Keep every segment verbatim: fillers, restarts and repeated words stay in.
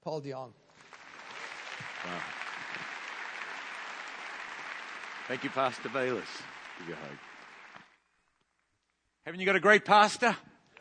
Paul DeYoung. Wow. Thank you, Pastor Bayless. Give you a hug. Haven't you got a great pastor?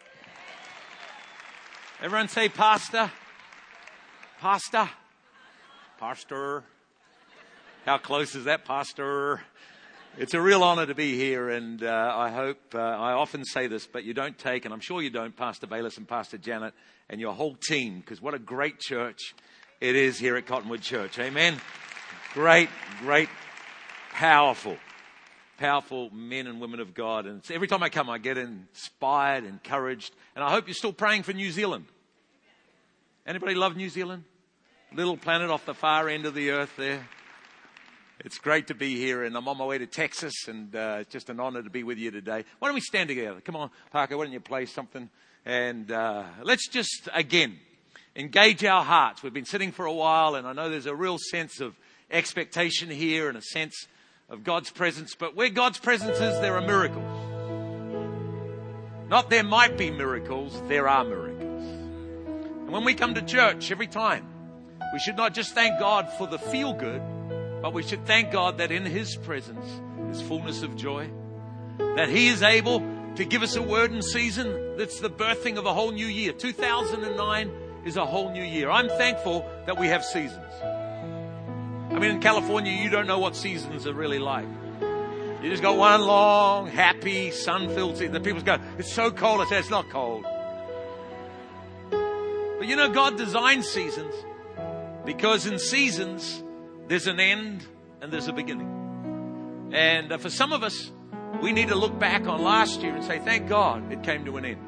Everyone say pastor. Pastor. Pastor. How close is that, pastor? It's a real honor to be here, and uh, I hope, uh, I often say this, but you don't take, and I'm sure you don't, Pastor Bayless and Pastor Janet and your whole team, because what a great church it is here at Cottonwood Church. Amen. Great, great, powerful, powerful men and women of God. And every time I come, I get inspired, encouraged, and I hope you're still praying for New Zealand. Anybody love New Zealand? Little planet off the far end of the earth there. It's great to be here, and I'm on my way to Texas, and uh, it's just an honor to be with you today. Why don't we stand together? Come on, Parker, why don't you play something? And uh, let's just, again, engage our hearts. We've been sitting for a while, and I know there's a real sense of expectation here and a sense of God's presence. But where God's presence is, there are miracles. Not there might be miracles, there are miracles. And when we come to church every time, we should not just thank God for the feel-good, but we should thank God that in His presence is fullness of joy, that He is able to give us a word in season that's the birthing of a whole new year. two thousand nine is a whole new year. I'm thankful that we have seasons. I mean, in California, you don't know what seasons are really like. You just got one long, happy, sun-filled season. The people go, it's so cold. I say, it's not cold. But you know, God designed seasons because in seasons, there's an end and there's a beginning. And uh, for some of us, we need to look back on last year and say, thank God it came to an end.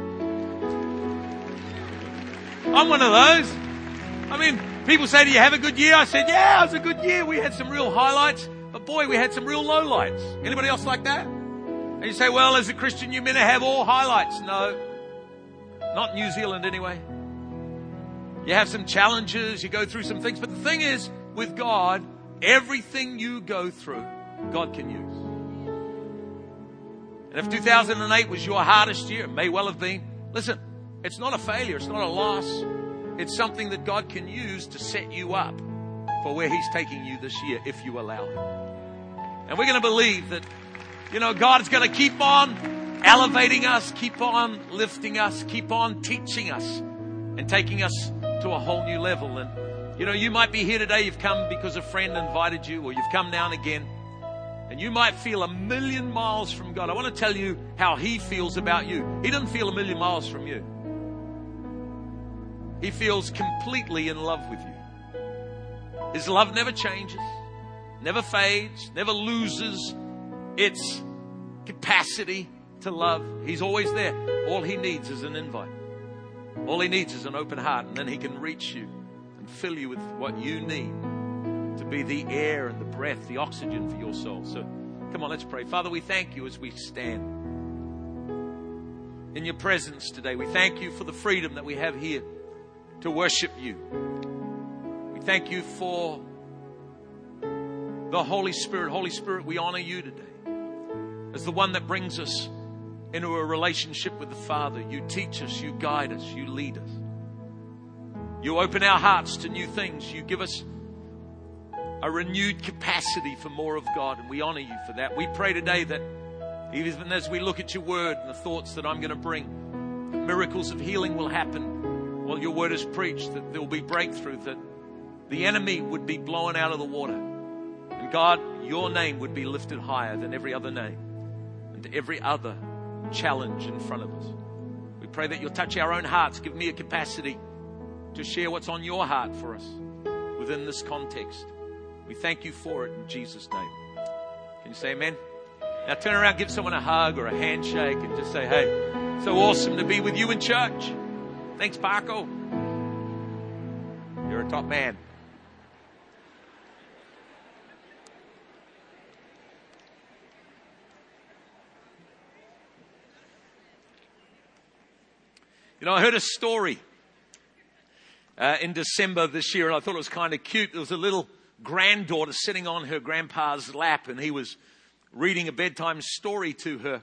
I'm one of those. I mean, people say, do you have a good year? I said, yeah, it was a good year. We had some real highlights, but boy, we had some real lowlights. Anybody else like that? And you say, well, as a Christian, you meant to have all highlights. No, not New Zealand anyway. You have some challenges, you go through some things, but the thing is, with God, everything you go through, God can use. And if two thousand eight was your hardest year, it may well have been. Listen, it's not a failure. It's not a loss. It's something that God can use to set you up for where He's taking you this year, if you allow Him. And we're going to believe that, you know, God is going to keep on elevating us, keep on lifting us, keep on teaching us and taking us to a whole new level. And you know, you might be here today, you've come because a friend invited you, or you've come now and again, and you might feel a million miles from God. I want to tell you how He feels about you. He doesn't feel a million miles from you. He feels completely in love with you. His love never changes, never fades, never loses its capacity to love. He's always there. All He needs is an invite. All He needs is an open heart, and then He can reach you and fill you with what you need to be the air and the breath, the oxygen for your soul. So come on, let's pray. Father, we thank You as we stand in Your presence today. We thank You for the freedom that we have here to worship You. We thank You for the Holy Spirit. Holy Spirit, we honor You today as the one that brings us into a relationship with the Father. You teach us, You guide us, You lead us. You open our hearts to new things. You give us a renewed capacity for more of God, and we honor You for that. We pray today that even as we look at Your word and the thoughts that I'm going to bring, that miracles of healing will happen while Your word is preached, that there will be breakthrough, that the enemy would be blown out of the water. And God, Your name would be lifted higher than every other name and every other challenge in front of us. We pray that You'll touch our own hearts. Give me a capacity to share what's on Your heart for us within this context. We thank You for it in Jesus' name. Can you say amen? Now turn around, give someone a hug or a handshake and just say, hey, so awesome to be with you in church. Thanks, Paco. You're a top man. You know, I heard a story uh, in December this year, and I thought it was kind of cute. There was a little granddaughter sitting on her grandpa's lap, and he was reading a bedtime story to her.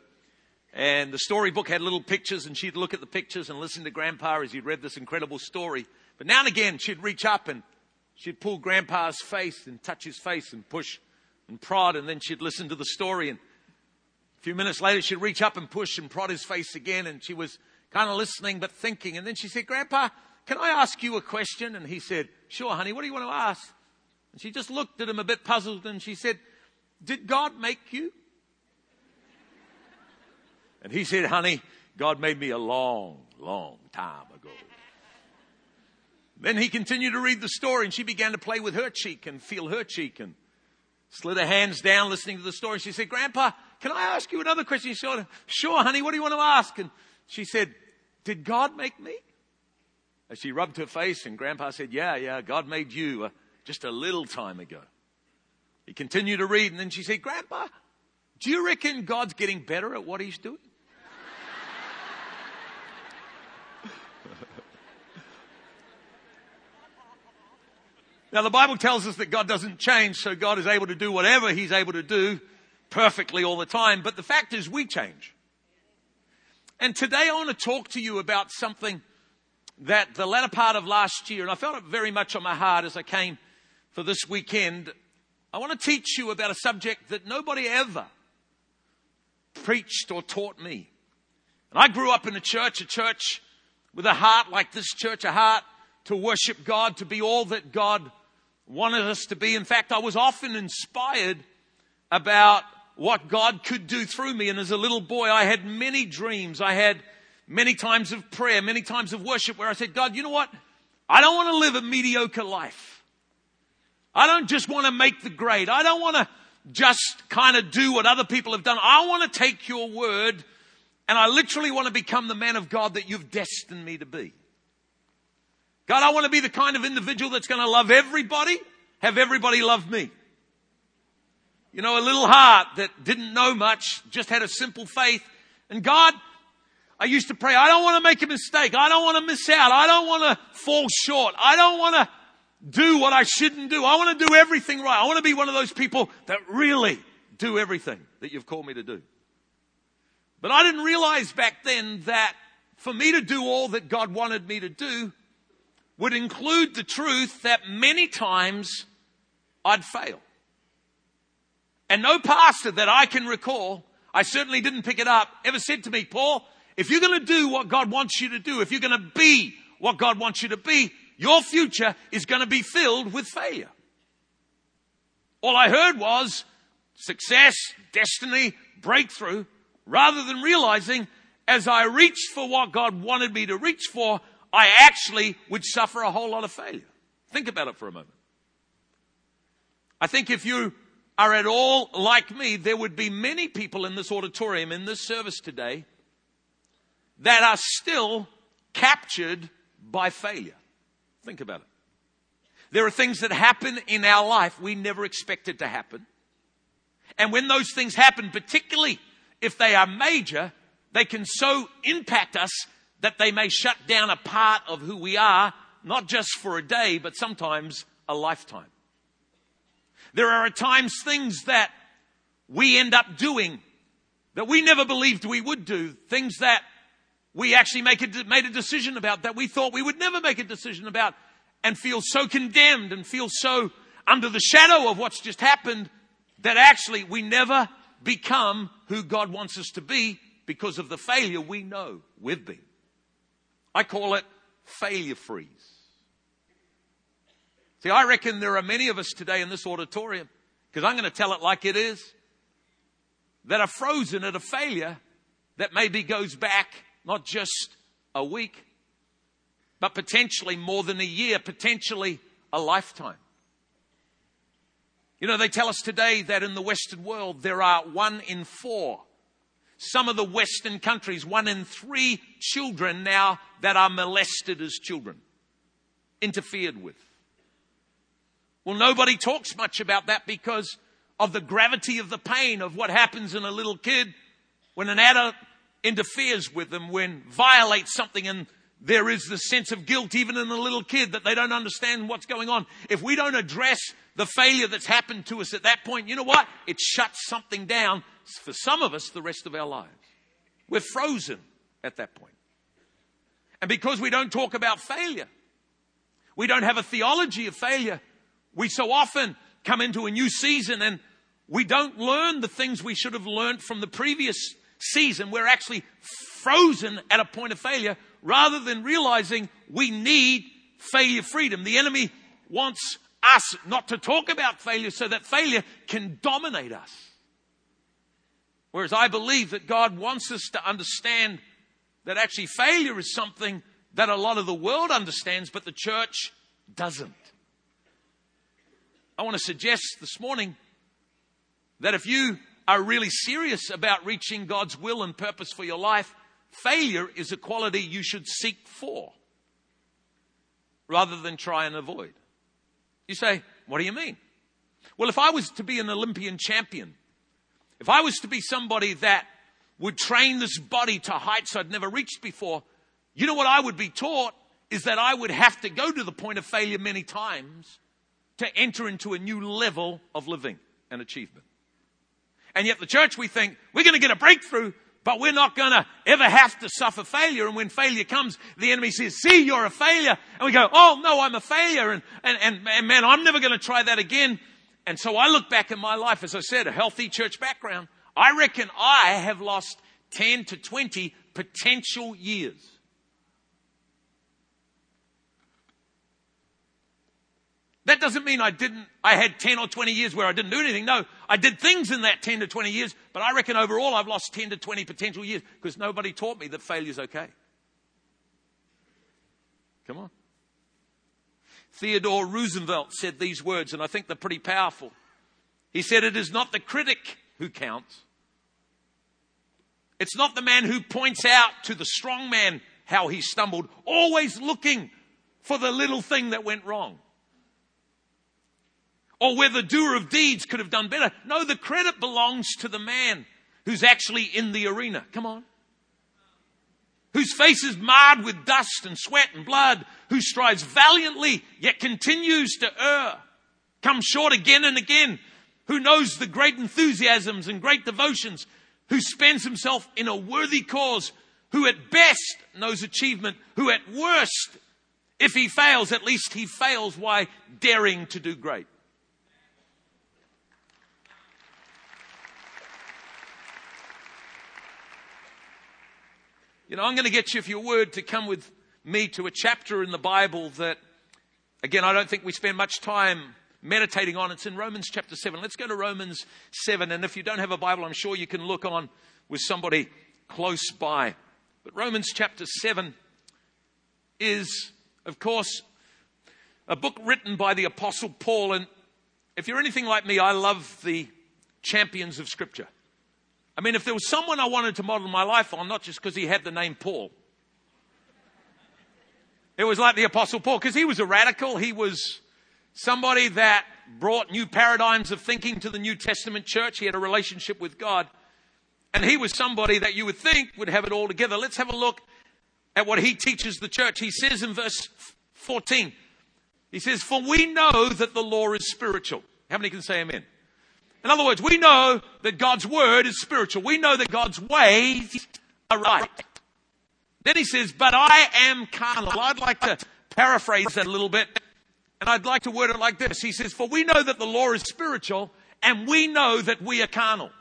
And the storybook had little pictures, and she'd look at the pictures and listen to grandpa as he read this incredible story. But now and again, she'd reach up and she'd pull Grandpa's face and touch his face and push and prod, and then she'd listen to the story. And a few minutes later, she'd reach up and push and prod his face again, and she was kind of listening but thinking. And then she said, Grandpa, can I ask you a question? And he said, sure, honey, what do you want to ask? And she just looked at him a bit puzzled, and she said, did God make you? And he said, honey, God made me a long, long time ago. Then he continued to read the story, and she began to play with her cheek and feel her cheek and slid her hands down listening to the story. She said, Grandpa, can I ask you another question? He said, sure, honey, what do you want to ask? And she said, did God make me? As she rubbed her face, and Grandpa said, yeah, yeah, God made you uh, just a little time ago. He continued to read, and then she said, Grandpa, do you reckon God's getting better at what he's doing? Now, the Bible tells us that God doesn't change, so God is able to do whatever he's able to do perfectly all the time. But the fact is, we change. And today I want to talk to you about something that the latter part of last year, and I felt it very much on my heart as I came for this weekend. I want to teach you about a subject that nobody ever preached or taught me. And I grew up in a church, a church with a heart like this church, a heart to worship God, to be all that God wanted us to be. In fact, I was often inspired about what God could do through me. And as a little boy, I had many dreams. I had many times of prayer, many times of worship where I said, God, you know what? I don't want to live a mediocre life. I don't just want to make the grade. I don't want to just kind of do what other people have done. I want to take your word, and I literally want to become the man of God that you've destined me to be. God, I want to be the kind of individual that's going to love everybody, have everybody love me. You know, a little heart that didn't know much, just had a simple faith. And God, I used to pray, I don't want to make a mistake. I don't want to miss out. I don't want to fall short. I don't want to do what I shouldn't do. I want to do everything right. I want to be one of those people that really do everything that you've called me to do. But I didn't realize back then that for me to do all that God wanted me to do would include the truth that many times I'd fail. And no pastor that I can recall, I certainly didn't pick it up, ever said to me, Paul, if you're going to do what God wants you to do, if you're going to be what God wants you to be, your future is going to be filled with failure. All I heard was success, destiny, breakthrough, rather than realizing as I reached for what God wanted me to reach for, I actually would suffer a whole lot of failure. Think about it for a moment. I think if you are at all like me, there would be many people in this auditorium, in this service today, that are still captured by failure. Think about it. There are things that happen in our life we never expected to happen. And when those things happen, particularly if they are major, they can so impact us that they may shut down a part of who we are, not just for a day, but sometimes a lifetime. There are at times things that we end up doing that we never believed we would do, things that we actually make a, made a decision about that we thought we would never make a decision about, and feel so condemned and feel so under the shadow of what's just happened that actually we never become who God wants us to be because of the failure we know we've been. I call it failure freeze. See, I reckon there are many of us today in this auditorium, because I'm going to tell it like it is, that are frozen at a failure that maybe goes back not just a week, but potentially more than a year, potentially a lifetime. You know, they tell us today that in the Western world there are one in four. Some of the Western countries, one in three children now that are molested as children, interfered with. Well, nobody talks much about that because of the gravity of the pain of what happens in a little kid when an adult interferes with them, when violates something, and there is the sense of guilt even in a little kid that they don't understand what's going on. If we don't address the failure that's happened to us at that point, you know what? It shuts something down for some of us the rest of our lives. We're frozen at that point. And because we don't talk about failure, We don't have a theology of failure. We so often come into a new season and we don't learn the things we should have learned from the previous season. We're actually frozen at a point of failure rather than realizing we need failure freedom. The enemy wants us not to talk about failure so that failure can dominate us. Whereas I believe that God wants us to understand that actually failure is something that a lot of the world understands, but the church doesn't. I want to suggest this morning that if you are really serious about reaching God's will and purpose for your life, failure is a quality you should seek for rather than try and avoid. You say, what do you mean? Well, if I was to be an Olympian champion, if I was to be somebody that would train this body to heights I'd never reached before, you know what I would be taught is that I would have to go to the point of failure many times to enter into a new level of living and achievement. And yet the church, we think we're going to get a breakthrough, but we're not going to ever have to suffer failure. And when failure comes, the enemy says, see, you're a failure. And we go, oh, no, I'm a failure. And, and, and, and man, I'm never going to try that again. And so I look back in my life, as I said, a healthy church background. I reckon I have lost ten to twenty potential years. That doesn't mean I didn't, I had ten or twenty years where I didn't do anything. No, I did things in that ten to twenty years, but I reckon overall I've lost ten to twenty potential years because nobody taught me that failure's okay. Come on. Theodore Roosevelt said these words, and I think they're pretty powerful. He said, it is not the critic who counts. It's not the man who points out to the strong man how he stumbled, always looking for the little thing that went wrong. Or where the doer of deeds could have done better. No, the credit belongs to the man who's actually in the arena. Come on. Whose face is marred with dust and sweat and blood. Who strives valiantly yet continues to err. Comes short again and again. Who knows the great enthusiasms and great devotions. Who spends himself in a worthy cause. Who at best knows achievement. Who at worst, if he fails, at least he fails while daring to do great. You know, I'm going to get you, if your word, to come with me to a chapter in the Bible that, again, I don't think we spend much time meditating on. It's in Romans chapter seven. Let's go to Romans seven. And if you don't have a Bible, I'm sure you can look on with somebody close by. But Romans chapter seven is, of course, a book written by the Apostle Paul. And if you're anything like me, I love the champions of Scripture. I mean, if there was someone I wanted to model my life on, not just because he had the name Paul. It was like the Apostle Paul, because he was a radical. He was somebody that brought new paradigms of thinking to the New Testament church. He had a relationship with God. And he was somebody that you would think would have it all together. Let's have a look at what he teaches the church. He says in verse fourteen, he says, for we know that the law is spiritual. How many can say amen? In other words, we know that God's word is spiritual. We know that God's ways are right. Then he says, but I am carnal. I'd like to paraphrase that a little bit. And I'd like to word it like this. He says, for we know that the law is spiritual and we know that we are carnal.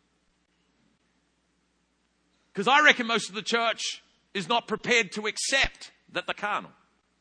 Because I reckon most of the church is not prepared to accept that they're carnal.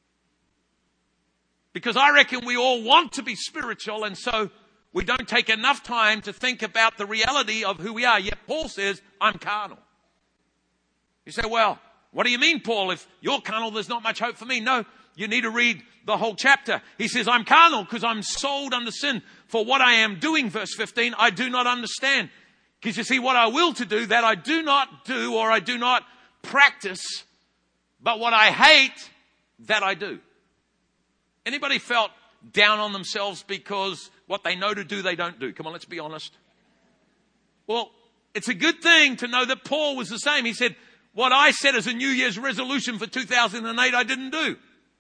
Because I reckon we all want to be spiritual, and so we don't take enough time to think about the reality of who we are. Yet Paul says, I'm carnal. You say, well, what do you mean, Paul? If you're carnal, there's not much hope for me. No, you need to read the whole chapter. He says, I'm carnal because I'm sold under sin. For what I am doing, verse fifteen, I do not understand. Because you see, what I will to do, that I do not do or I do not practice. But what I hate, that I do. Anybody felt down on themselves because what they know to do, they don't do? Come on, let's be honest. Well, it's a good thing to know that Paul was the same. He said, what I said as a New Year's resolution for two thousand eight, I didn't do.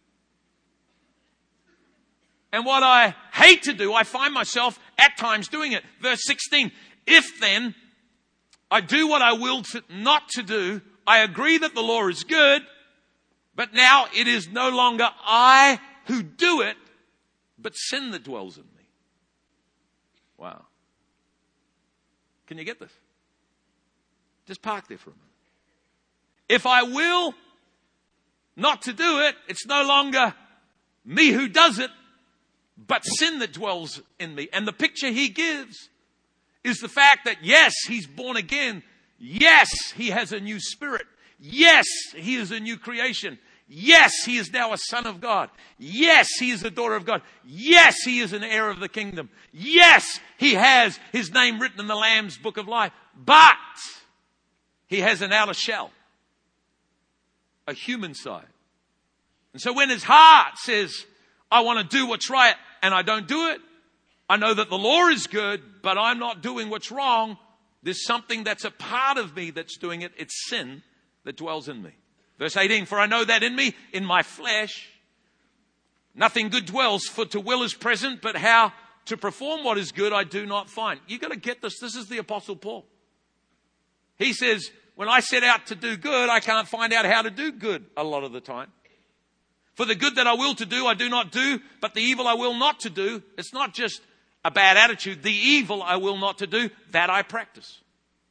And what I hate to do, I find myself at times doing it. Verse sixteen, if then I do what I will to, not to do, I agree that the law is good, but now it is no longer I who do it, but sin that dwells in me. Wow. Can you get this? Just park there for a minute. If I will not to do it, it's no longer me who does it, but sin that dwells in me. And the picture he gives is the fact that, yes, he's born again. Yes, he has a new spirit. Yes, he is a new creation. Yes, he is now a son of God. Yes, he is a daughter of God. Yes, he is an heir of the kingdom. Yes, he has his name written in the Lamb's book of life. But he has an outer shell, a human side. And so when his heart says, I want to do what's right, and I don't do it, I know that the law is good, but I'm not doing what's wrong. There's something that's a part of me that's doing it. It's sin that dwells in me. Verse eighteen, for I know that in me, in my flesh, nothing good dwells, for to will is present, but how to perform what is good I do not find. You've got to get this. This is the Apostle Paul. He says, when I set out to do good, I can't find out how to do good a lot of the time. For the good that I will to do, I do not do, but the evil I will not to do, it's not just a bad attitude. The evil I will not to do, that I practice.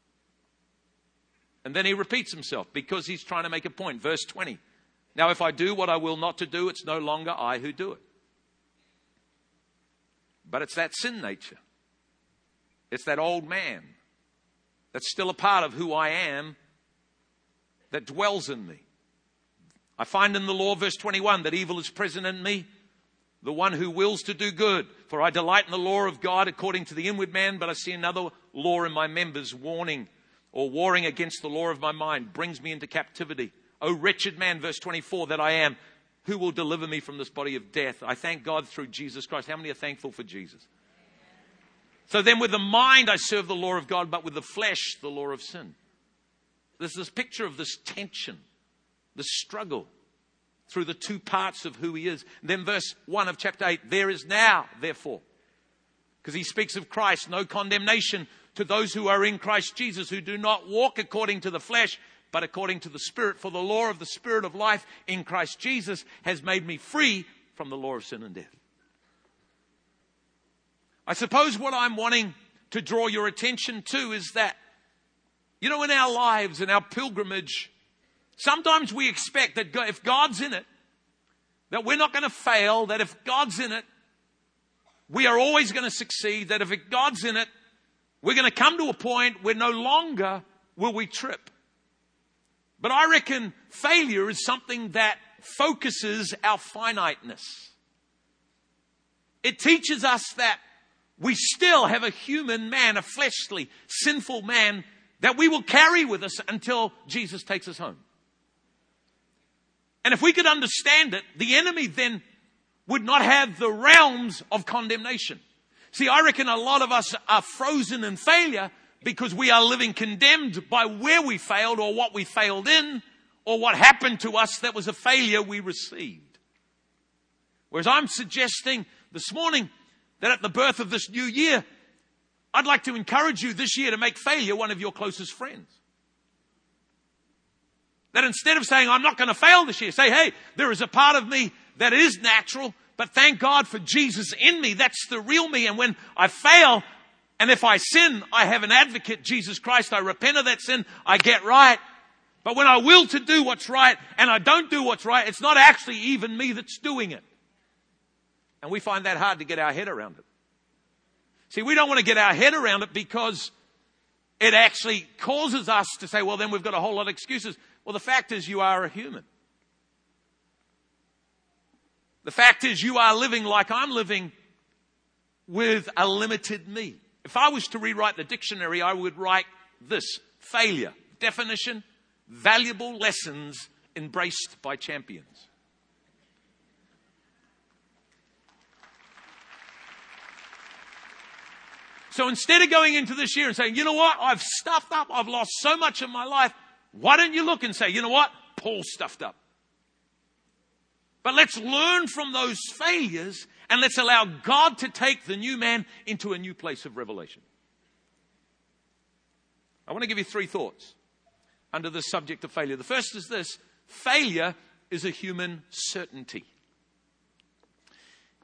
And then he repeats himself because he's trying to make a point. Verse twenty. Now, if I do what I will not to do, it's no longer I who do it. But it's that sin nature. It's that old man that's still a part of who I am that dwells in me. I find in the law, verse twenty-one, that evil is present in me, the one who wills to do good. For I delight in the law of God according to the inward man, but I see another law in my members, warning or warring against the law of my mind, brings me into captivity. O wretched man, verse twenty-four, that I am, who will deliver me from this body of death? I thank God through Jesus Christ. How many are thankful for Jesus? So then with the mind I serve the law of God, but with the flesh the law of sin. There's this picture of this tension, the struggle through the two parts of who he is. And then verse one of chapter eight, there is now, therefore, because he speaks of Christ, no condemnation to those who are in Christ Jesus, who do not walk according to the flesh, but according to the Spirit. For the law of the Spirit of life in Christ Jesus has made me free from the law of sin and death. I suppose what I'm wanting to draw your attention to is that, you know, in our lives, in our pilgrimage, sometimes we expect that if God's in it, that we're not going to fail, that if God's in it, we are always going to succeed, that if God's in it, we're going to come to a point where no longer will we trip. But I reckon failure is something that focuses our finiteness. It teaches us that we still have a human man, a fleshly, sinful man that we will carry with us until Jesus takes us home. And if we could understand it, the enemy then would not have the realms of condemnation. See, I reckon a lot of us are frozen in failure because we are living condemned by where we failed or what we failed in or what happened to us that was a failure we received. Whereas I'm suggesting this morning that at the birth of this new year, I'd like to encourage you this year to make failure one of your closest friends. That instead of saying, I'm not going to fail this year, say, hey, there is a part of me that is natural, but thank God for Jesus in me. That's the real me. And when I fail, and if I sin, I have an advocate, Jesus Christ. I repent of that sin. I get right. But when I will to do what's right and I don't do what's right, it's not actually even me that's doing it. And we find that hard to get our head around it. See, we don't want to get our head around it because it actually causes us to say, well, then we've got a whole lot of excuses. Well, the fact is you are a human. The fact is you are living like I'm living with a limited me. If I was to rewrite the dictionary, I would write this: failure. Definition: valuable lessons embraced by champions. So instead of going into this year and saying, you know what, I've stuffed up, I've lost so much of my life, why don't you look and say, you know what, Paul stuffed up. But let's learn from those failures and let's allow God to take the new man into a new place of revelation. I want to give you three thoughts under the subject of failure. The first is this: failure is a human certainty.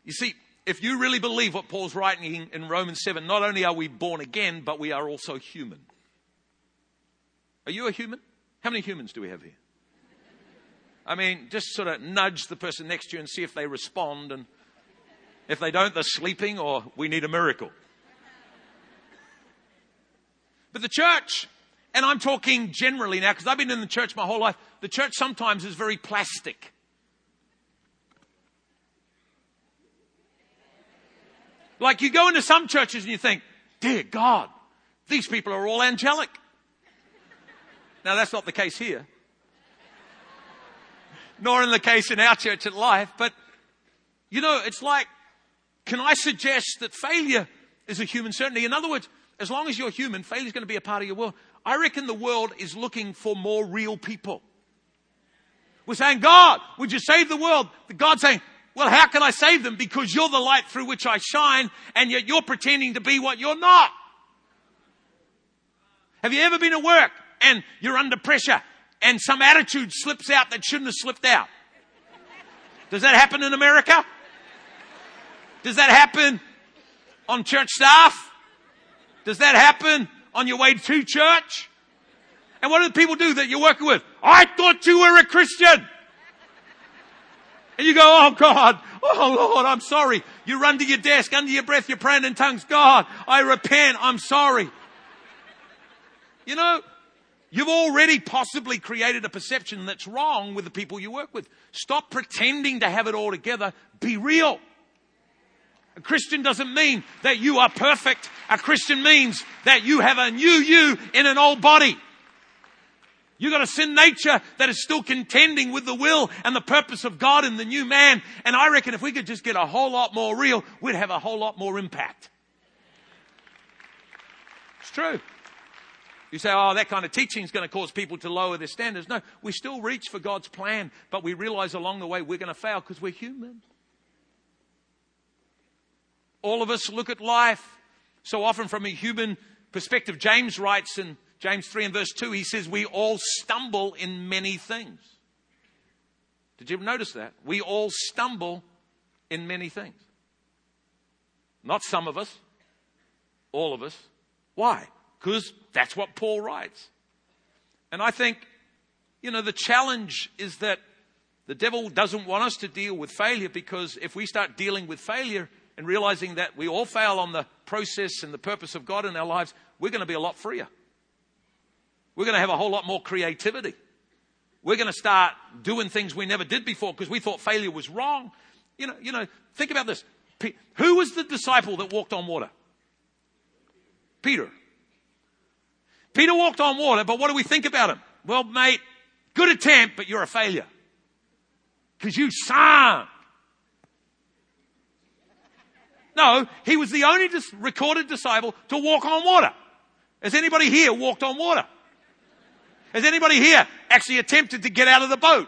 You see, if you really believe what Paul's writing in Romans seven, not only are we born again, but we are also human. Are you a human? How many humans do we have here? I mean, just sort of nudge the person next to you and see if they respond. And if they don't, they're sleeping or we need a miracle. But the church, and I'm talking generally now because I've been in the church my whole life, the church sometimes is very plastic. Like you go into some churches and you think, dear God, these people are all angelic. Now that's not the case here. Nor in the case in our church at Life. But, you know, it's like, can I suggest that failure is a human certainty? In other words, as long as you're human, failure is going to be a part of your world. I reckon the world is looking for more real people. We're saying, God, would you save the world? God's saying, well, how can I save them? Because you're the light through which I shine, and yet you're pretending to be what you're not. Have you ever been at work and you're under pressure and some attitude slips out that shouldn't have slipped out? Does that happen in America? Does that happen on church staff? Does that happen on your way to church? And what do the people do that you're working with? I thought you were a Christian. And you go, oh God, oh Lord, I'm sorry. You run to your desk, under your breath, you're praying in tongues. God, I repent, I'm sorry. You know, you've already possibly created a perception that's wrong with the people you work with. Stop pretending to have it all together. Be real. A Christian doesn't mean that you are perfect. A Christian means that you have a new you in an old body. You've got a sin nature that is still contending with the will and the purpose of God in the new man. And I reckon if we could just get a whole lot more real, we'd have a whole lot more impact. It's true. You say, oh, that kind of teaching is going to cause people to lower their standards. No, we still reach for God's plan, but we realize along the way we're going to fail because we're human. All of us look at life so often from a human perspective. James writes in James three and verse two, he says, we all stumble in many things. Did you notice that? We all stumble in many things. Not some of us, all of us. Why? Because that's what Paul writes. And I think, you know, the challenge is that the devil doesn't want us to deal with failure, because if we start dealing with failure and realizing that we all fail on the process and the purpose of God in our lives, we're going to be a lot freer. We're going to have a whole lot more creativity. We're going to start doing things we never did before because we thought failure was wrong. You know, you know, think about this. Who was the disciple that walked on water? Peter. Peter walked on water, but what do we think about him? Well, mate, good attempt, but you're a failure. Because you sank. No, he was the only dis- recorded disciple to walk on water. Has anybody here walked on water? Has anybody here actually attempted to get out of the boat?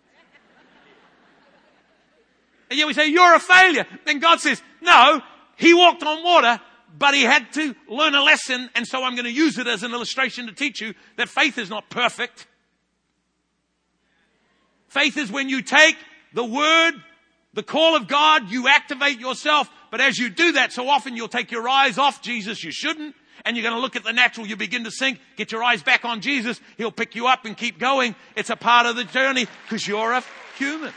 And yet we say, you're a failure. Then God says, no, he walked on water, but he had to learn a lesson. And so I'm going to use it as an illustration to teach you that faith is not perfect. Faith is when you take the word, the call of God, you activate yourself. But as you do that, so often you'll take your eyes off Jesus. You shouldn't. And you're going to look at the natural. You begin to sink. Get your eyes back on Jesus. He'll pick you up and keep going. It's a part of the journey because you're a human.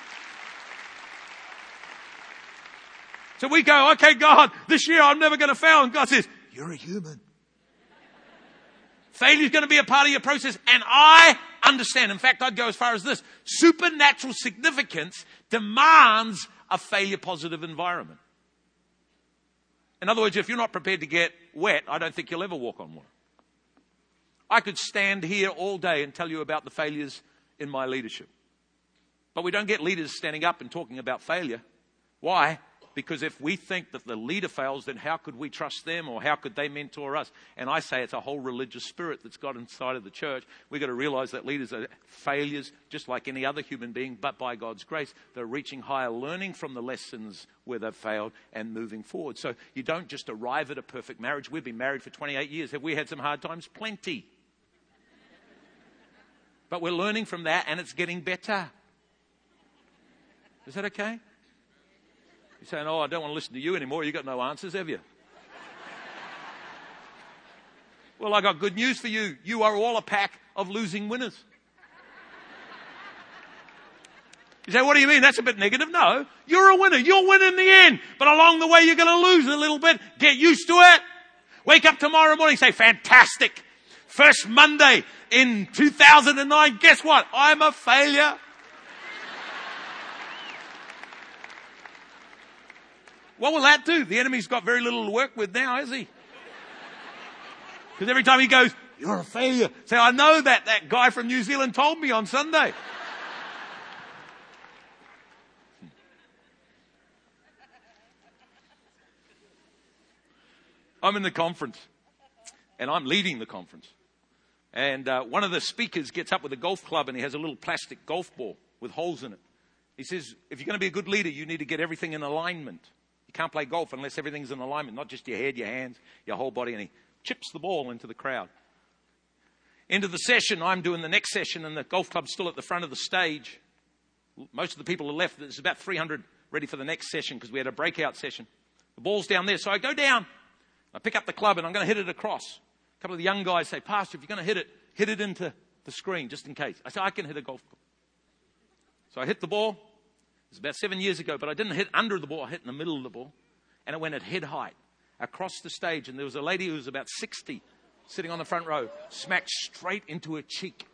So we go, okay, God, this year I'm never going to fail. And God says, you're a human. Failure is going to be a part of your process. And I understand. In fact, I'd go as far as this. Supernatural significance demands a failure positive environment. In other words, if you're not prepared to get wet, I don't think you'll ever walk on water. I could stand here all day and tell you about the failures in my leadership. But we don't get leaders standing up and talking about failure. Why? Because if we think that the leader fails, then how could we trust them, or how could they mentor us? And I say it's a whole religious spirit that's got inside of the church. We've got to realize that leaders are failures just like any other human being, but by God's grace, they're reaching higher, learning from the lessons where they've failed and moving forward. So you don't just arrive at a perfect marriage. We've been married for twenty-eight years. Have we had some hard times? Plenty. But we're learning from that and it's getting better. Is that okay? You're saying, oh, I don't want to listen to you anymore. You've got no answers, have you? Well, I got good news for you. You are all a pack of losing winners. You say, what do you mean? That's a bit negative. No, you're a winner. You'll win in the end. But along the way, you're going to lose a little bit. Get used to it. Wake up tomorrow morning, say, fantastic. First Monday in two thousand nine. Guess what? I'm a failure. What will that do? The enemy's got very little to work with now, has he? Because every time he goes, you're a failure. Say, I know that. That guy from New Zealand told me on Sunday. I'm in the conference, and I'm leading the conference. And uh, one of the speakers gets up with a golf club, and he has a little plastic golf ball with holes in it. He says, if you're going to be a good leader, you need to get everything in alignment. You can't play golf unless everything's in alignment, not just your head, your hands, your whole body. And he chips the ball into the crowd. Into the session, I'm doing the next session, and the golf club's still at the front of the stage. Most of the people are left. There's about three hundred ready for the next session because we had a breakout session. The ball's down there. So I go down. I pick up the club and I'm going to hit it across. A couple of the young guys say, Pastor, if you're going to hit it, hit it into the screen just in case. I say, I can hit a golf ball. So I hit the ball. It was about seven years ago, but I didn't hit under the ball. I hit in the middle of the ball. And it went at head height across the stage. And there was a lady who was about sixty sitting on the front row, smacked straight into her cheek.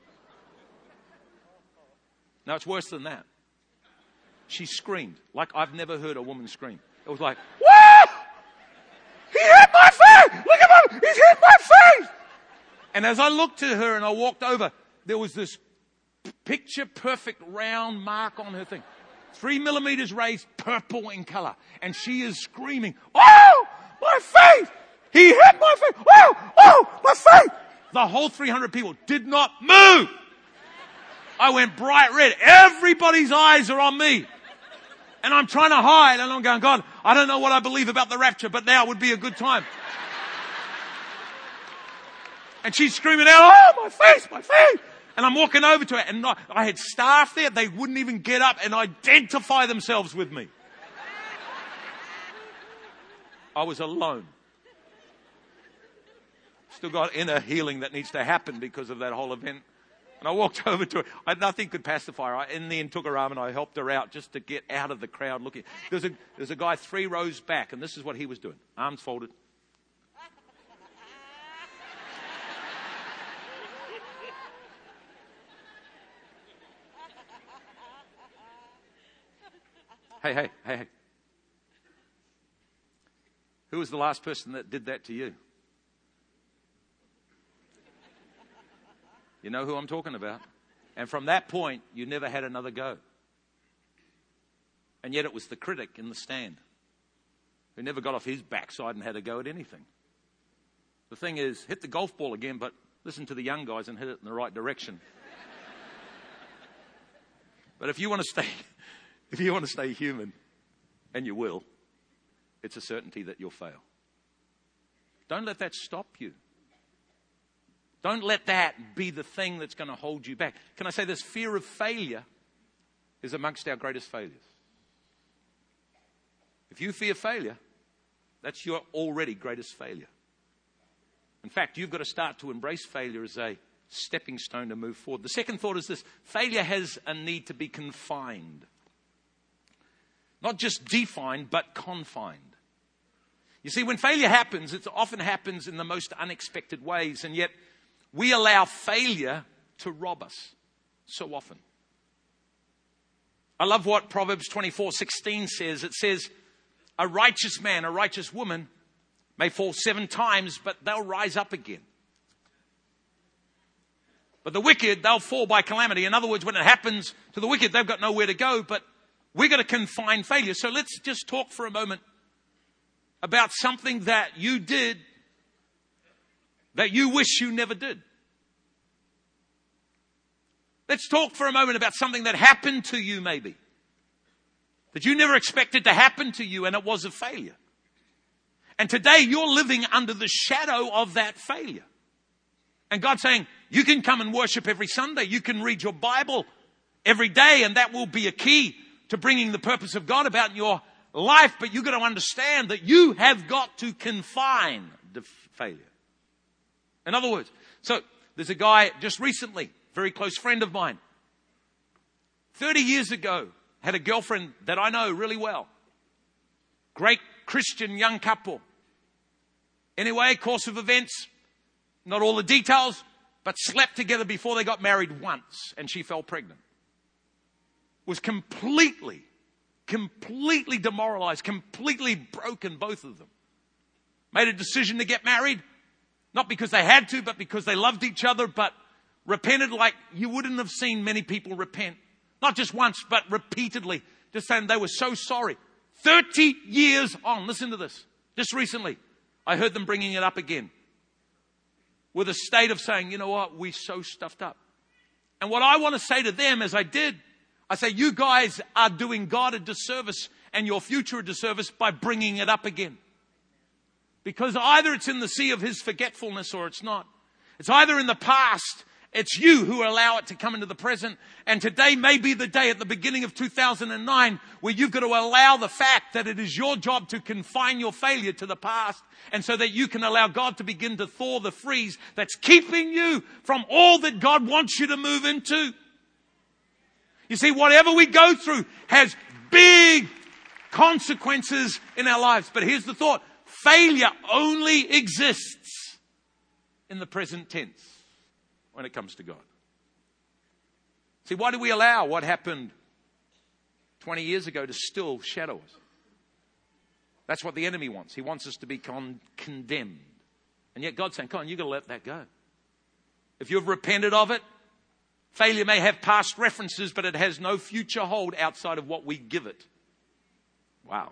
No, it's worse than that. She screamed like I've never heard a woman scream. It was like, whoa! He hit my face! Look at him! He's hit my face! And as I looked at her and I walked over, there was this picture perfect round mark on her thing. Three millimeters raised, purple in color. And she is screaming, oh, my face! He hit my face! Oh, oh, my face! The whole three hundred people did not move. I went bright red. Everybody's eyes are on me. And I'm trying to hide, and I'm going, God, I don't know what I believe about the rapture, but now would be a good time. And she's screaming out, oh, my face, my face. And I'm walking over to her, and I had staff there. They wouldn't even get up and identify themselves with me. I was alone. Still got inner healing that needs to happen because of that whole event. And I walked over to her. I, nothing could pacify her. I, in the end, took her arm and I helped her out just to get out of the crowd looking. There's a, there's a guy three rows back, and this is what he was doing. Arms folded. Hey, hey, hey, hey. Who was the last person that did that to you? You know who I'm talking about. And from that point, you never had another go. And yet it was the critic in the stand who never got off his backside and had a go at anything. The thing is, hit the golf ball again, but listen to the young guys and hit it in the right direction. But if you want to stay, if you want to stay human, and you will, it's a certainty that you'll fail. Don't let that stop you. Don't let that be the thing that's going to hold you back. Can I say this? Fear of failure is amongst our greatest failures. If you fear failure, that's your already greatest failure. In fact, you've got to start to embrace failure as a stepping stone to move forward. The second thought is this: failure has a need to be confined. Not just defined, but confined. You see, when failure happens, it often happens in the most unexpected ways, and yet we allow failure to rob us so often. I love what Proverbs twenty-four sixteen says. It says, a righteous man, a righteous woman may fall seven times, but they'll rise up again. But the wicked, they'll fall by calamity. In other words, when it happens to the wicked, they've got nowhere to go, but we're going to confine failure. So let's just talk for a moment about something that you did that you wish you never did. Let's talk for a moment about something that happened to you maybe, that you never expected to happen to you, and it was a failure. And today you're living under the shadow of that failure. And God's saying, you can come and worship every Sunday. You can read your Bible every day, and that will be a key to bringing the purpose of God about in your life, but you've got to understand that you have got to confine the failure. In other words, so there's a guy just recently, very close friend of mine, thirty years ago, had a girlfriend that I know really well. Great Christian young couple. Anyway, course of events, not all the details, but slept together before they got married once, and she fell pregnant. Was completely, completely demoralized, completely broken, both of them. Made a decision to get married, not because they had to, but because they loved each other, but repented like you wouldn't have seen many people repent. Not just once, but repeatedly. Just saying they were so sorry. thirty years on, listen to this. Just recently, I heard them bringing it up again. With a state of saying, you know what, we so stuffed up. And what I want to say to them, as I did, I say, you guys are doing God a disservice and your future a disservice by bringing it up again. Because either it's in the sea of his forgetfulness or it's not. It's either in the past. It's you who allow it to come into the present. And today may be the day at the beginning of two thousand nine where you've got to allow the fact that it is your job to confine your failure to the past. And so that you can allow God to begin to thaw the freeze that's keeping you from all that God wants you to move into. You see, whatever we go through has big consequences in our lives. But here's the thought. Failure only exists in the present tense. When it comes to God. See, why do we allow what happened twenty years ago to still shadow us? That's what the enemy wants. He wants us to be con- condemned. And yet God's saying, come on, you've got to let that go. If you've repented of it, failure may have past references, but it has no future hold outside of what we give it. Wow.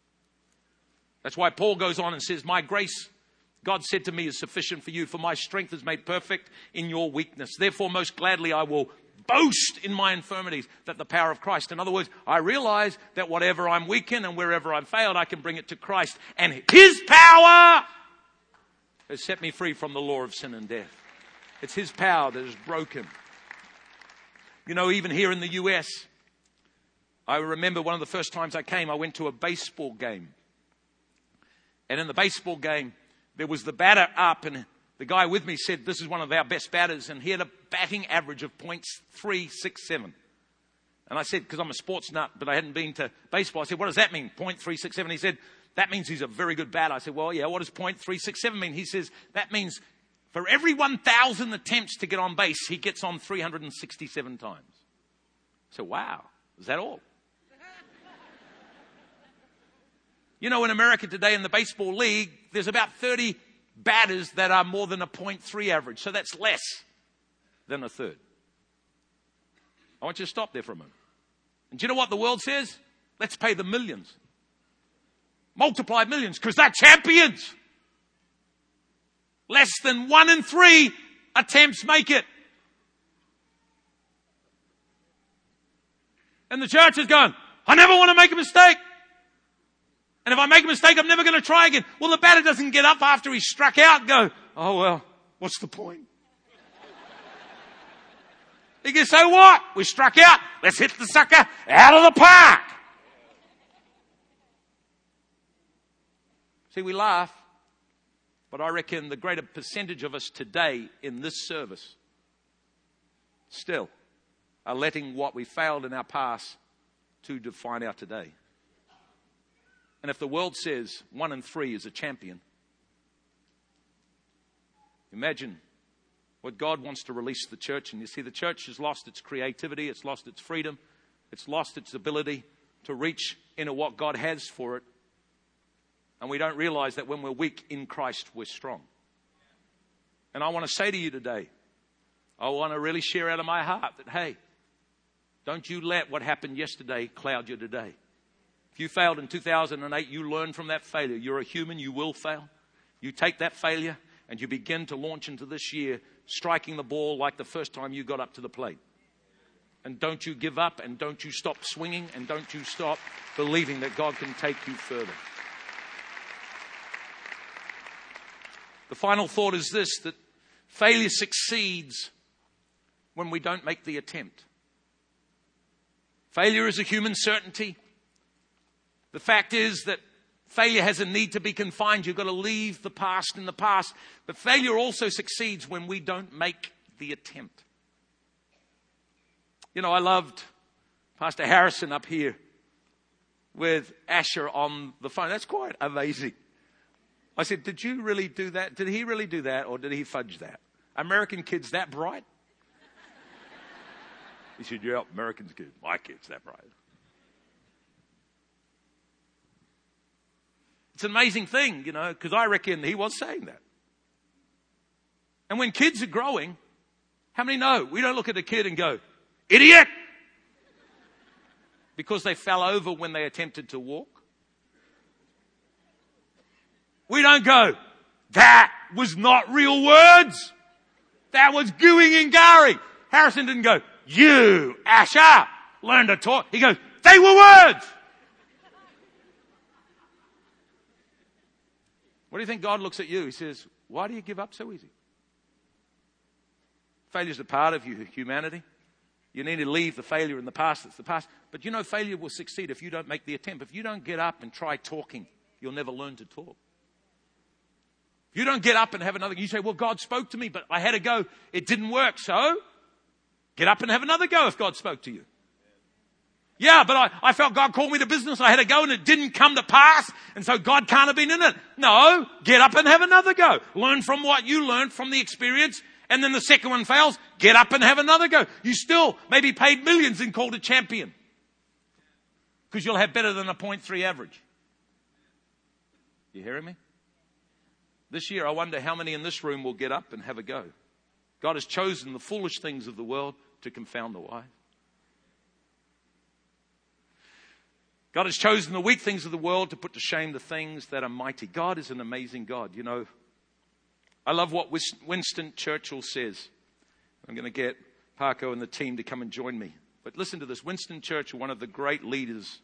That's why Paul goes on and says, my grace, God said to me, is sufficient for you, for my strength is made perfect in your weakness. Therefore, most gladly I will boast in my infirmities, that the power of Christ. In other words, I realize that whatever I'm weak in and wherever I've failed, I can bring it to Christ. And his power has set me free from the law of sin and death. It's his power that is broken. You know, even here in the U S, I remember one of the first times I came, I went to a baseball game. And in the baseball game, there was the batter up, and the guy with me said, this is one of our best batters, and he had a batting average of point three six seven. And I said, because I'm a sports nut, but I hadn't been to baseball, I said, what does that mean, point three six seven? He said, that means he's a very good batter. I said, well, yeah, what does point three six seven mean? He says, that means for every one thousand attempts to get on base, he gets on three hundred sixty-seven times. I said, wow, is that all? You know, in America today in the baseball league, there's about thirty batters that are more than a point three average. So that's less than a third. I want you to stop there for a moment. And do you know what the world says? Let's pay them millions. Multiply millions, because they're champions. Less than one in three attempts make it. And the church is going, I never want to make a mistake. And if I make a mistake, I'm never going to try again. Well, the batter doesn't get up after he's struck out and go, oh, well, what's the point? He goes, so what? We struck out. Let's hit the sucker out of the park. See, we laugh, but I reckon the greater percentage of us today in this service still are letting what we failed in our past to define our today. And if the world says one in three is a champion, imagine what God wants to release the church. And you see, the church has lost its creativity, it's lost its freedom, it's lost its ability to reach into what God has for it. And we don't realize that when we're weak in Christ, we're strong. And I want to say to you today, I want to really share out of my heart that, hey, don't you let what happened yesterday cloud you today. If you failed in two thousand eight, you learn from that failure. You're a human, you will fail. You take that failure and you begin to launch into this year, striking the ball like the first time you got up to the plate. And don't you give up, and don't you stop swinging, and don't you stop believing that God can take you further. The final thought is this, that failure succeeds when we don't make the attempt. Failure is a human certainty. The fact is that failure has a need to be confined. You've got to leave the past in the past. But failure also succeeds when we don't make the attempt. You know, I loved Pastor Harrison up here with Asher on the phone. That's quite amazing. I said, did you really do that? Did he really do that, or did he fudge that? American kids that bright? He said, yeah, American kids, my kids that bright. It's an amazing thing, you know, because I reckon he was saying that. And when kids are growing, how many know? We don't look at a kid and go, idiot! Because they fell over when they attempted to walk. We don't go, that was not real words. That was gooing and garring. Harrison didn't go, you, Asher, learn to talk. He goes, they were words. What do you think God looks at you? He says, why do you give up so easy? Failure is a part of your humanity. You need to leave the failure in the past. It's the past. But you know, failure will succeed if you don't make the attempt. If you don't get up and try talking, you'll never learn to talk. If you don't get up and have another, you say, well, God spoke to me, but I had to go. It didn't work. So get up and have another go if God spoke to you. Yeah, but I, I felt God called me to business. I had to go and it didn't come to pass. And so God can't have been in it. No, get up and have another go. Learn from what you learned from the experience. And then the second one fails. Get up and have another go. You still maybe paid millions and called a champion. Because you'll have better than a point three average. You hearing me? This year, I wonder how many in this room will get up and have a go. God has chosen the foolish things of the world to confound the wise. God has chosen the weak things of the world to put to shame the things that are mighty. God is an amazing God. You know, I love what Winston Churchill says. I'm going to get Paco and the team to come and join me. But listen to this. Winston Churchill, one of the great leaders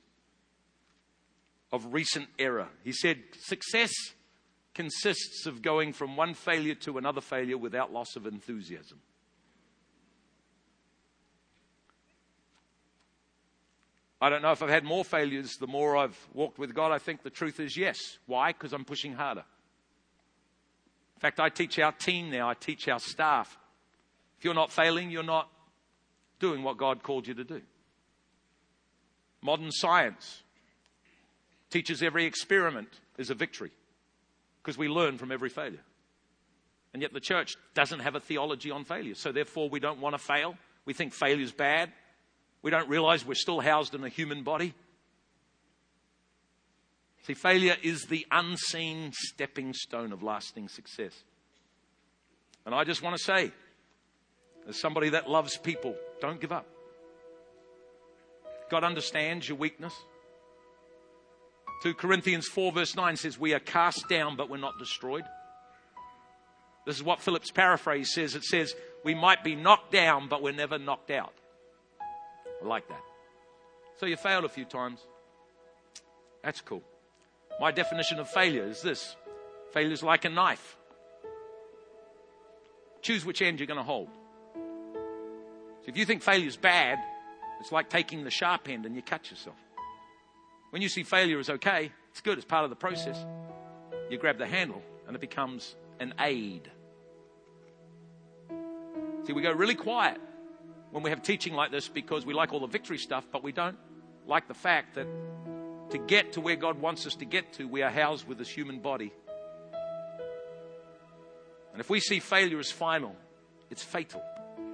of recent era. He said, success consists of going from one failure to another failure without loss of enthusiasm. I don't know if I've had more failures the more I've walked with God. I think the truth is yes. Why? Because I'm pushing harder. In fact, I teach our team now. I teach our staff. If you're not failing, you're not doing what God called you to do. Modern science teaches every experiment is a victory because we learn from every failure. And yet the church doesn't have a theology on failure. So therefore, we don't want to fail. We think failure is bad. We don't realize we're still housed in a human body. See, failure is the unseen stepping stone of lasting success. And I just want to say, as somebody that loves people, don't give up. God understands your weakness. Second Corinthians four verse nine says, we are cast down, but we're not destroyed. This is what Philip's paraphrase says. It says, we might be knocked down, but we're never knocked out. I like that. So you failed a few times. That's cool. My definition of failure is this. Failure is like a knife. Choose which end you're going to hold. So if you think failure is bad, it's like taking the sharp end and you cut yourself. When you see failure is okay, it's good, it's part of the process. You grab the handle and it becomes an aid. See, we go really quiet when we have teaching like this because we like all the victory stuff, but we don't like the fact that to get to where God wants us to get to, we are housed with this human body. And if we see failure as final, it's fatal.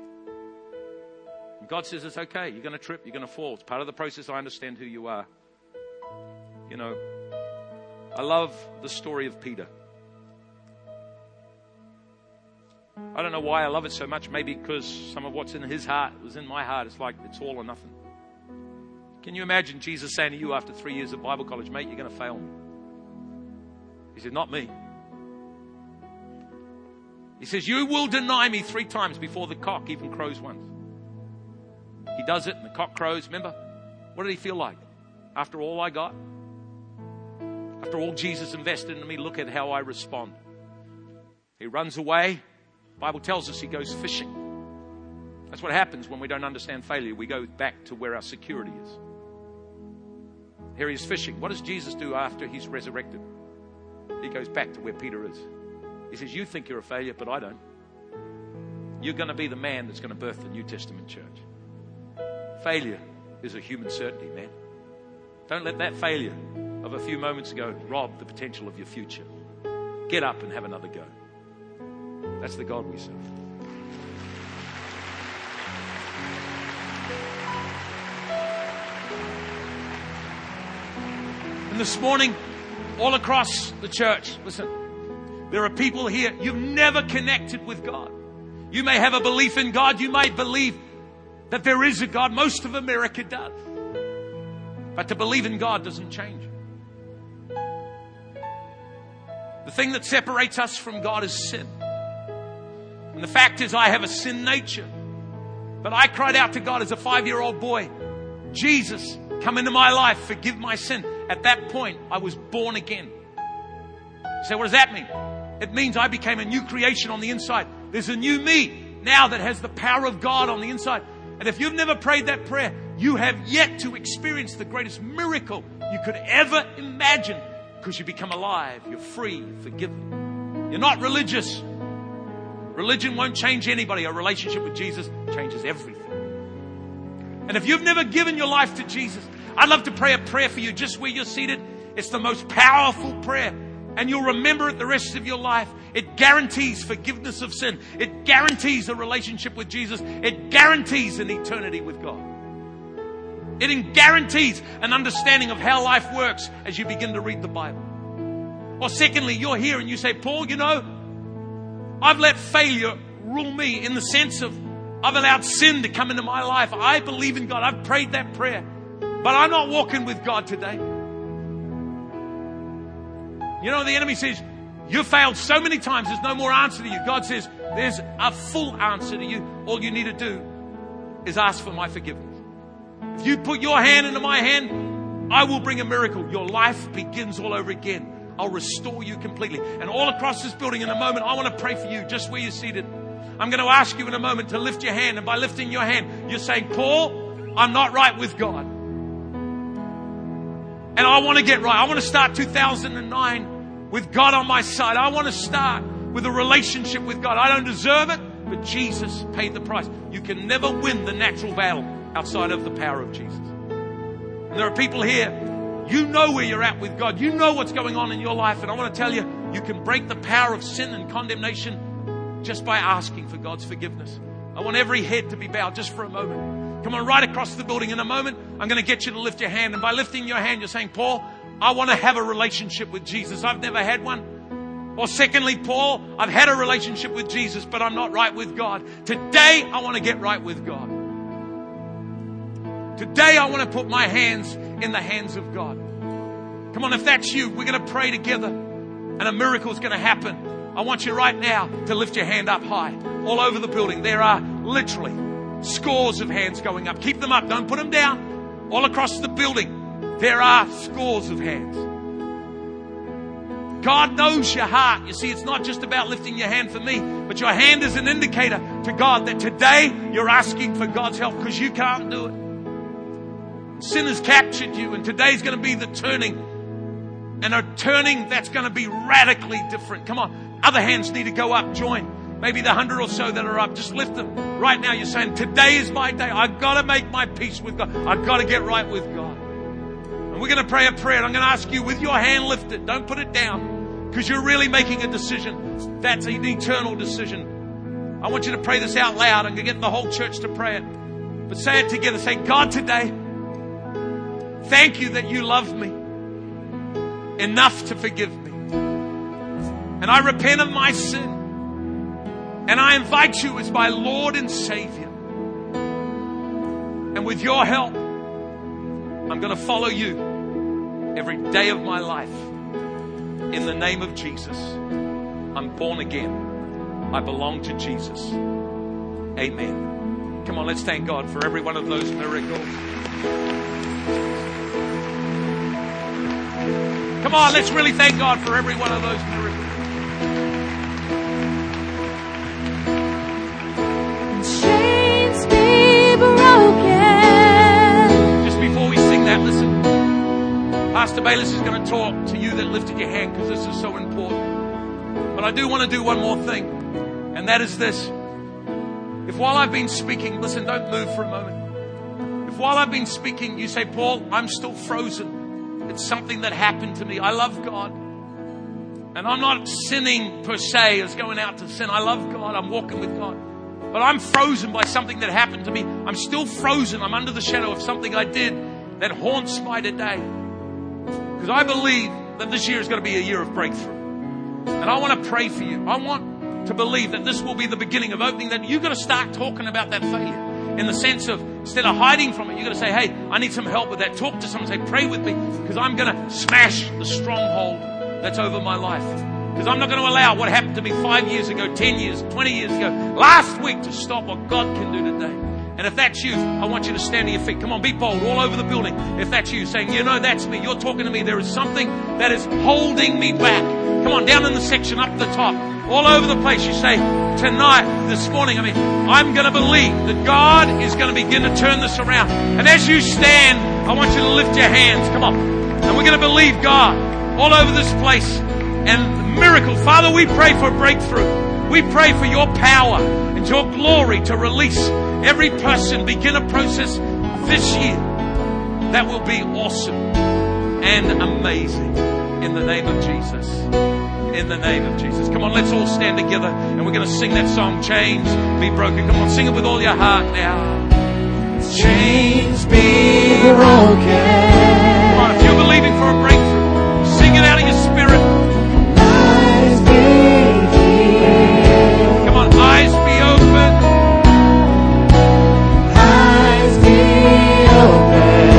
And God says it's okay. You're going to trip. You're going to fall. It's part of the process. I understand who you are. You know, I love the story of Peter. I don't know why I love it so much. Maybe because some of what's in his heart was in my heart. It's like it's all or nothing. Can you imagine Jesus saying to you after three years of Bible college, mate, you're going to fail me? He said, not me. He says, you will deny me three times before the cock even crows once. He does it and the cock crows. Remember, what did he feel like? After all I got? After all Jesus invested in me, look at how I respond. He runs away. The Bible tells us he goes fishing. That's what happens when we don't understand failure. We go back to where our security is. Here he is fishing. What does Jesus do after he's resurrected? He goes back to where Peter is. He says, you think you're a failure, but I don't. You're going to be the man that's going to birth the New Testament church. Failure is a human certainty, man. Don't let that failure of a few moments ago rob the potential of your future. Get up and have another go. That's the God we serve. And this morning, all across the church, listen, there are people here, you've never connected with God. You may have a belief in God. You may believe that there is a God. Most of America does. But to believe in God doesn't change. The thing that separates us from God is sin. And the fact is, I have a sin nature. But I cried out to God as a five-year-old boy, Jesus, come into my life, forgive my sin. At that point, I was born again. So what does that mean? It means I became a new creation on the inside. There's a new me now that has the power of God on the inside. And if you've never prayed that prayer, you have yet to experience the greatest miracle you could ever imagine, because you become alive. You're free, you're forgiven. You're not religious. Religion won't change anybody. A relationship with Jesus changes everything. And if you've never given your life to Jesus, I'd love to pray a prayer for you just where you're seated. It's the most powerful prayer. And you'll remember it the rest of your life. It guarantees forgiveness of sin. It guarantees a relationship with Jesus. It guarantees an eternity with God. It guarantees an understanding of how life works as you begin to read the Bible. Or secondly, you're here and you say, Paul, you know, I've let failure rule me in the sense of I've allowed sin to come into my life. I believe in God. I've prayed that prayer. But I'm not walking with God today. You know, the enemy says, you failed so many times, there's no more answer to you. God says, there's a full answer to you. All you need to do is ask for my forgiveness. If you put your hand into my hand, I will bring a miracle. Your life begins all over again. I'll restore you completely. And all across this building in a moment, I want to pray for you just where you're seated. I'm going to ask you in a moment to lift your hand. And by lifting your hand, you're saying, Paul, I'm not right with God. And I want to get right. I want to start two thousand nine with God on my side. I want to start with a relationship with God. I don't deserve it, but Jesus paid the price. You can never win the natural battle outside of the power of Jesus. And there are people here, you know where you're at with God. You know what's going on in your life. And I want to tell you, you can break the power of sin and condemnation just by asking for God's forgiveness. I want every head to be bowed just for a moment. Come on, right across the building. In a moment, I'm going to get you to lift your hand. And by lifting your hand, you're saying, Paul, I want to have a relationship with Jesus. I've never had one. Or secondly, Paul, I've had a relationship with Jesus, but I'm not right with God. Today, I want to get right with God. Today, I want to put my hands in the hands of God. Come on, if that's you, we're going to pray together and a miracle is going to happen. I want you right now to lift your hand up high. All over the building, there are literally scores of hands going up. Keep them up. Don't put them down. All across the building, there are scores of hands. God knows your heart. You see, it's not just about lifting your hand for me, but your hand is an indicator to God that today you're asking for God's help because you can't do it. Sin has captured you, and today's going to be the turning. And a turning that's going to be radically different. Come on. Other hands need to go up. Join. Maybe the hundred or so that are up. Just lift them. Right now you're saying, today is my day. I've got to make my peace with God. I've got to get right with God. And we're going to pray a prayer. And I'm going to ask you with your hand lifted. Don't put it down. Because you're really making a decision. That's an eternal decision. I want you to pray this out loud. I'm going to get the whole church to pray it. But say it together. Say, God, today, thank you that you love me enough to forgive me. And I repent of my sin. And I invite you as my Lord and Savior. And with your help, I'm going to follow you every day of my life. In the name of Jesus, I'm born again. I belong to Jesus. Amen. Come on, let's thank God for every one of those miracles. Come on, let's really thank God for every one of those miracles. Chains be broken. Just before we sing that, listen. Pastor Bayless is going to talk to you that lifted your hand because this is so important. But I do want to do one more thing, and that is this. If while I've been speaking, listen, don't move for a moment. If while I've been speaking, you say, Paul, I'm still frozen. It's something that happened to me. I love God. And I'm not sinning per se as going out to sin. I love God. I'm walking with God. But I'm frozen by something that happened to me. I'm still frozen. I'm under the shadow of something I did that haunts my today. Because I believe that this year is going to be a year of breakthrough. And I want to pray for you. I want to believe that this will be the beginning of opening, that you're going to start talking about that failure. In the sense of, instead of hiding from it, you're going to say, hey, I need some help with that. Talk to someone, say, pray with me. Because I'm going to smash the stronghold that's over my life. Because I'm not going to allow what happened to me five years ago, ten years, twenty years ago, last week to stop what God can do today. And if that's you, I want you to stand on your feet. Come on, be bold all over the building. If that's you, saying, you know, that's me. You're talking to me. There is something that is holding me back. Come on, down in the section, up the top, all over the place. You say, tonight, this morning, I mean, I'm going to believe that God is going to begin to turn this around. And as you stand, I want you to lift your hands. Come on. And we're going to believe God all over this place. And miracle. Father, we pray for breakthrough. We pray for your power and your glory to release every person, begin a process this year that will be awesome and amazing in the name of Jesus. In the name of Jesus. Come on, let's all stand together and we're going to sing that song, Chains Be Broken. Come on, sing it with all your heart now. Chains be broken. Come on, if you're believing for a breakthrough, sing it out of your spirit. Eyes be healed. Come on, eyes be open. Eyes be open.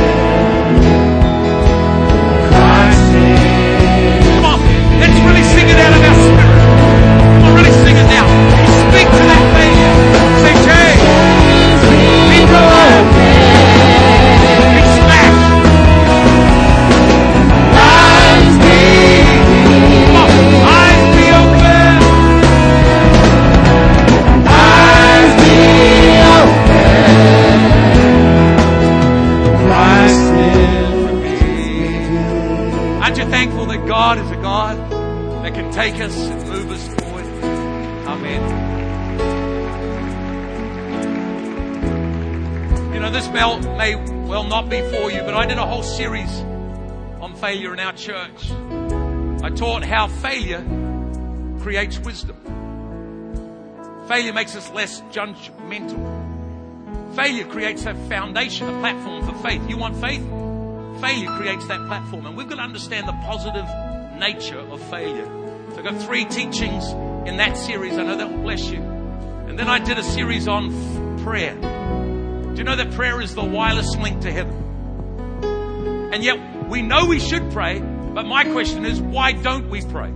Christ is. Come on, let's really sing it out of our spirit. Come on, really sing it now. Speak to that failure. Say, chains be broken. Be smashed. Eyes be Come on, eyes be open. Eyes be open. Christ lives within. Aren't you thankful that God is a God that can take us and move us forward? Amen. You know, this bell may well not be for you, but I did a whole series on failure in our church. I taught how failure creates wisdom. Failure makes us less judgmental. Failure creates a foundation, a platform for faith. You want faith? Failure creates that platform. And we've got to understand the positive nature of failure. So I've got three teachings in that series. I know that will bless you. And then I did a series on f- prayer. Do you know that prayer is the wireless link to heaven? And yet we know we should pray, but my question is, why don't we pray?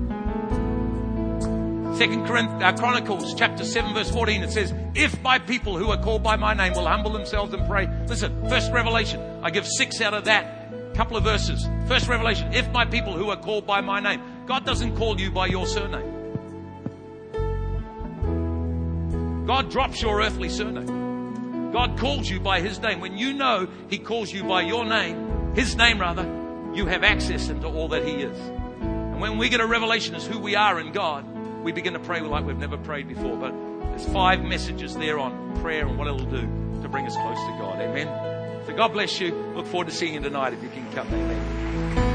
Second Chronicles chapter seven verse fourteen, it says, if my people who are called by my name will humble themselves and pray. Listen, first Revelation, I give six out of that. Couple of verses. First Revelation, if my people who are called by my name. God doesn't call you by your surname. God drops your earthly surname. God calls you by his name. When you know he calls you by your name, his name rather, you have access into all that he is. And when we get a revelation as who we are in God, we begin to pray like we've never prayed before. But there's five messages there on prayer and what it'll do to bring us close to God. Amen. So God bless you. Look forward to seeing you tonight if you can come. Amen.